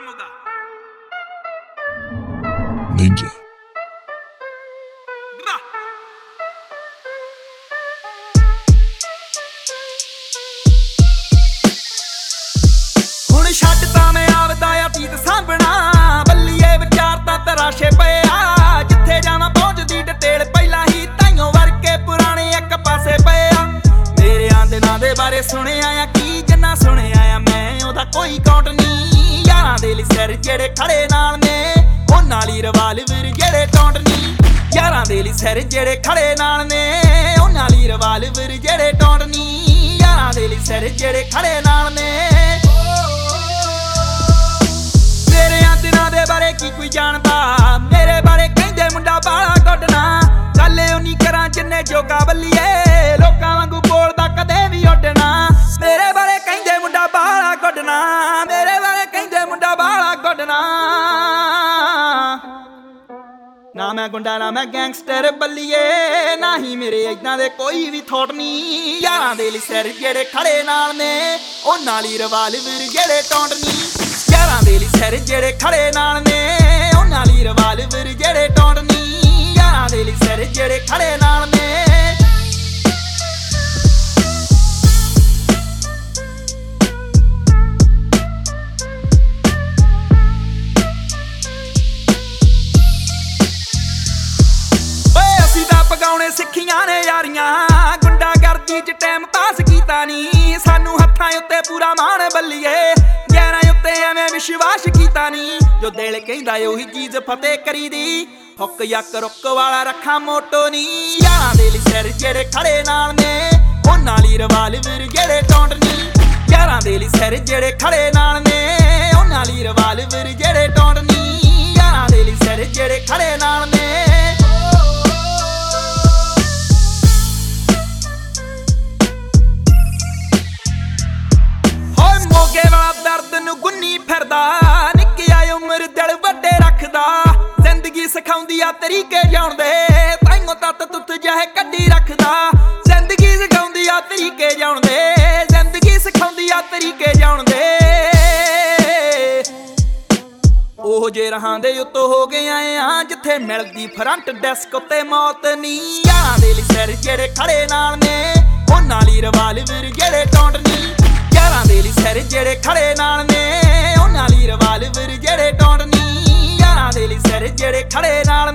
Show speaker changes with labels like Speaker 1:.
Speaker 1: Bermuda.
Speaker 2: Ninja.
Speaker 1: ਹੁਣ ਛੱਡ ਤਾਂ ਮੈਂ ਆਪਦਾ ਅਤੀਤ ਸਾਂਭਣਾ, ਬੱਲੀਏ ਵਿਚਾਰ ਤਾਂ ਤਰਾਸ਼ੇ ਪਏ ਆ। ਜਿੱਥੇ ਜਾਵਾਂ ਪਹੁੰਚਦੀ ਡਿਟੇਲ ਪਹਿਲਾਂ ਹੀ, ਤਾਈਓ ਵਰਕੇ ਪੁਰਾਣੇ ਇੱਕ ਪਾਸੇ ਪਏ ਆ। ਮੇਰੇ ਦਿਨਾਂ ਦੇ ਬਾਰੇ ਸੁਣਿਆ ਆ ਕੀ, ਜਿੰਨਾ ਸੁਣਿਆ ਆ ਮੈਂ ਉਹਦਾ ਕੋਈ ਕਾਊਂਟ ਨਹੀਂ। ਯਾਰਾਂ ਦੇ ਲਈ ਸਿਰ ਜਿਹੜੇ ਖੜੇ ਨਾਲ ਨੇ, ਉਹਨਾਂ ਲਈ ਰਿਵਾਲਵਰ ਜਿਹੜੇ ਟੌਂਟ ਨਹੀਂ। ਯਾਰਾਂ ਦੇ ਲਈ ਸਿਰ ਜਿਹੜੇ ਖੜੇ ਨਾਲ ਨੇ, ਉਹਨਾਂ ਲਈ ਰਿਵਾਲਵਰ ਜਿਹੜੇ ਟੌਂਟ ਨਹੀਂ। ਯਾਰਾਂ ਦੇ ਲਈ ਸਿਰ ਜਿਹੜੇ ਖੜੇ ਨਾਲ ਨੇ। ਦਿਨਾਂ ਦੇ ਬਾਰੇ ਕੀ ਕੋਈ ਜਾਣਦਾ, ਮੇਰੇ ਬਾਰੇ ਕਹਿੰਦੇ ਮੁੰਡਾ ਬਾਲਾ ਕੱਢਣਾ। ਗੱਲ ਉਨੀ ਕਰਾਂ ਜਿੰਨੇ ਜੋਗਾ ਬੱਲੀਏ, ਲੋਕਾਂ ਵਾਂਗੂ ਬੋਲਦਾ ਕਦੇ ਵੀ ਉੱਡਣਾ। ਮੇਰੇ ਬਾਰੇ ਕਹਿੰਦੇ ਮੁੰਡਾ ਬਾਲਾ ਕੱਢਣਾ, ਮੇਰੇ ਬਾਰੇ ਕਹਿੰਦੇ ਮੁੰਡਾ ਬਾਲਾ ਕੱਢਣਾ। ਨਾ ਮੈਂ ਗੁੰਡਾ ਨਾ ਮੈਂ ਗੈਂਗਸਟਰ ਬੱਲੀਏ, ਨਾ ਹੀ ਮੇਰੇ ਏਦਾਂ ਦੇ ਕੋਈ ਵੀ ਥੋਟ ਨਹੀਂ। ਯਾਰਾਂ ਦੇ ਲਈ ਸਿਰ ਜਿਹੜੇ ਖੜੇ ਨਾਲ ਨੇ, ਉਹਨਾਂ ਲਈ ਰਿਵਾਲਵਰ ਜਿਹੜੇ ਟੌਂਟ ਨਹੀਂ। ਯਾਰਾਂ ਦੇ ਲਈ ਸਿਰ ਜਿਹੜੇ ਖੜੇ ਨਾਲ ਨੇ, ਉਹਨਾਂ ਲਈ ਰਿਵਾਲਵਰ ਜਿਹੜੇ ਟੌਂਟ ਨਹੀਂ। ਯਾਰਾਂ ਦੇ ਲਈ ਸਿਰ ਜਿਹੜੇ ਖੜੇ ਨਾਲ ਨੇ। ਓਏ ਅਸੀਂ ਤਾਂ ਪਗਾਉਣੇ ਸਿੱਖੀਆਂ ਨੇ ਯਾਰੀਆਂ, ਗੁੰਡਾਗਰਦੀ 'ਚ ਟਾਈਮ ਪਾਸ ਕੀਤਾ ਨਹੀਂ। ਸਾਨੂੰ ਹੱਥਾਂ ਉੱਤੇ ਪੂਰਾ ਮਾਣ ਬੱਲੀਏ, ਯਾਰਾਂ ਉੱਤੇ ਐਵੇਂ ਵਿਸ਼ਵਾਸ ਕੀਤਾ ਨਹੀਂ। ਜੋ ਦਿਲ ਕਹਿੰਦਾ ਉਹੀ ਚੀਜ਼ ਫਤਿਹ ਕਰੀਦੀ, ਹੁੱਕ ਯੱਕ ਰੁੱਕ ਵਾਲਾ ਰੱਖਾਂ ਮੋਟੋ ਨਹੀਂ। ਯਾਰਾਂ ਦੇ ਲਈ ਸਿਰ ਜਿਹੜੇ ਖੜੇ ਨਾਲ ਨੇ, ਉਹਨਾਂ ਲਈ ਰਿਵਾਲਵਰ ਜਿਹੜੇ ਟੌਂਟ ਨਹੀਂ। ਯਾਰਾਂ ਦੇ ਲਈ ਸਿਰ ਜਿਹੜੇ ਖੜੇ ਨਾਲ ਨੇ, ਉਹਨਾਂ ਲਈ ਰਿਵਾਲਵਰ ਜਿਹੜੇ ਟੌਂਟ ਨਹੀਂ। ਯਾਰਾਂ ਦੇ ਲਈ ਸਿਰ ਜਿਹੜੇ ਖੜੇ ਨਾਲ ਨੇ। ਮੋਗੇ ਵਾਲਾ ਦਰਦ ਨੂੰ ਗੁੰਨੀ ਫਿਰਦਾ, ਨਿੱਕੀ ਆ ਉਮਰ ਦਿਲ ਵੱਡੇ ਰੱਖਦਾ। ਜ਼ਿੰਦਗੀ ਸਿਖਾਉਂਦੀ ਆ ਤਰੀਕੇ ਜਿਉਣ ਦੇ, ਤਾਈਓ ਤੱਤ ਤੁੱਤ ਜਿਹੇ ਕੱਢੀ ਰੱਖਦਾ। ਜ਼ਿੰਦਗੀ ਸਿਖਾਉਂਦੀ ਆ ਤਰੀਕੇ ਜਿਉਣ ਦੇ, ਜ਼ਿੰਦਗੀ ਸਿਖਾਉਂਦੀ ਆ ਤਰੀਕੇ ਜਿਉਣ ਦੇ। ਉਹ ਜੇ ਰਹਾਂ ਦੇ ਉੱਤੋਂ ਹੋ ਗਏ ਆਏ ਆ, ਜਿੱਥੇ ਮਿਲਦੀ ਫਰੰਟ ਡੈਸਕ ਉੱਤੇ ਮੌਤ ਨਹੀਂ। ਯਾਰਾਂ ਦੇ ਲਈ ਸਿਰ ਜਿਹੜੇ ਖੜੇ ਨਾਲ ਨੇ, ਉਹਨਾਂ ਲਈ ਰਿਵਾਲਵਰ ਜਿਹੜੇ ਟੌਂਟ ਨਹੀਂ। ਯਾਰਾਂ ਦੇ ਲਈ ਸਿਰ ਜਿਹੜੇ ਖੜੇ ਨਾਲ ਨੇ, ਉਹਨਾਂ ਲਈ ਰਿਵਾਲਵਰ ਜਿਹੜੇ ਟੌਂਟ ਨਹੀਂ। ਯਾਰਾਂ ਦੇ ਲਈ ਸਿਰ ਜਿਹੜੇ ਖੜੇ ਨਾਲ